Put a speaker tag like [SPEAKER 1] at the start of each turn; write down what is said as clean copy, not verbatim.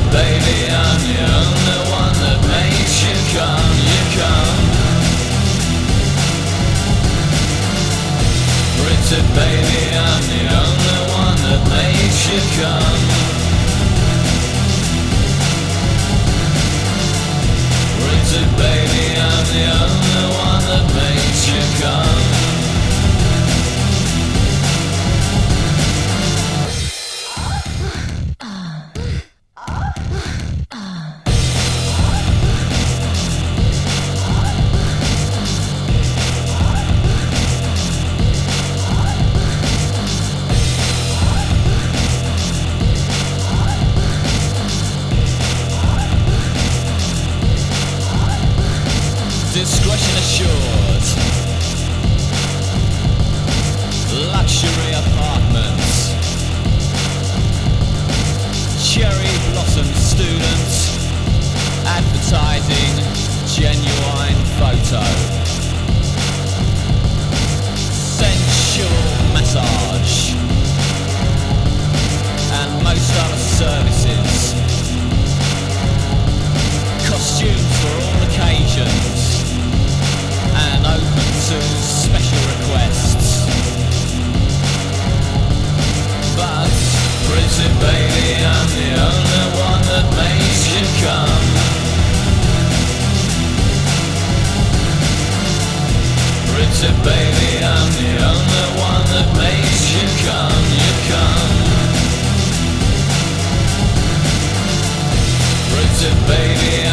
[SPEAKER 1] baby, I'm the only one that makes you come, you come. Pretty baby, I'm the only one that makes you come. Pretty baby, I'm the only one that makes you come. Discretion assured. Luxury apartments. Cherry blossom students. Advertising genuine photo. Sensual massage. And most other services. Costumes for all occasions. And open to special requests. But, pretty baby, I'm the only one that makes you come. Pretty baby, I'm the only one that makes you come, you come. Pretty baby,